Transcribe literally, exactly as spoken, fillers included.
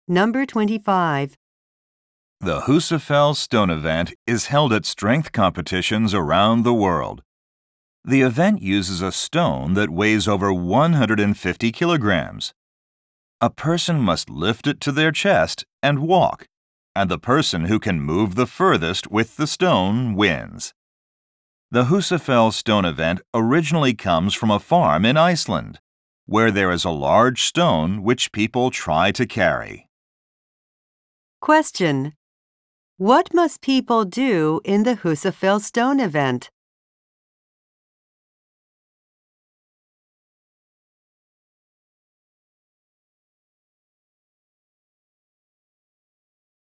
Number twenty-five. The Husafell Stone Event is held at strength competitions around the world. The event uses a stone that weighs over one hundred fifty kilograms. A person must lift it to their chest and walk, and the person who can move the furthest with the stone wins. The Husafell Stone Event originally comes from a farm in Iceland, where there is a large stone which people try to carry. Question. What must people do in the Husafell Stone Event?